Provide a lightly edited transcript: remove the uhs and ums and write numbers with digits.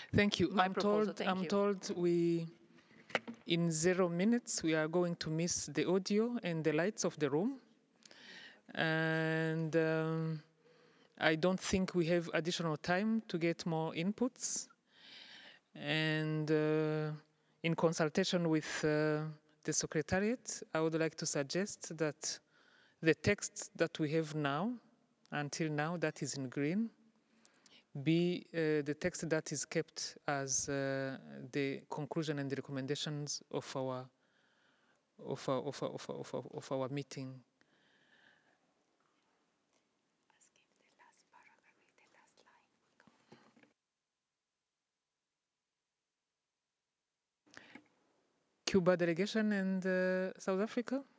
Thank you. my proposal. Thank I'm you. told in 0 minutes, we are going to miss the audio and the lights of the room. And I don't think we have additional time to get more inputs. And in consultation with the Secretariat, I would like to suggest that the text that we have now, until now, that is in green, be the text that is kept as the conclusion and the recommendations of our meeting. Cuba delegation and South Africa.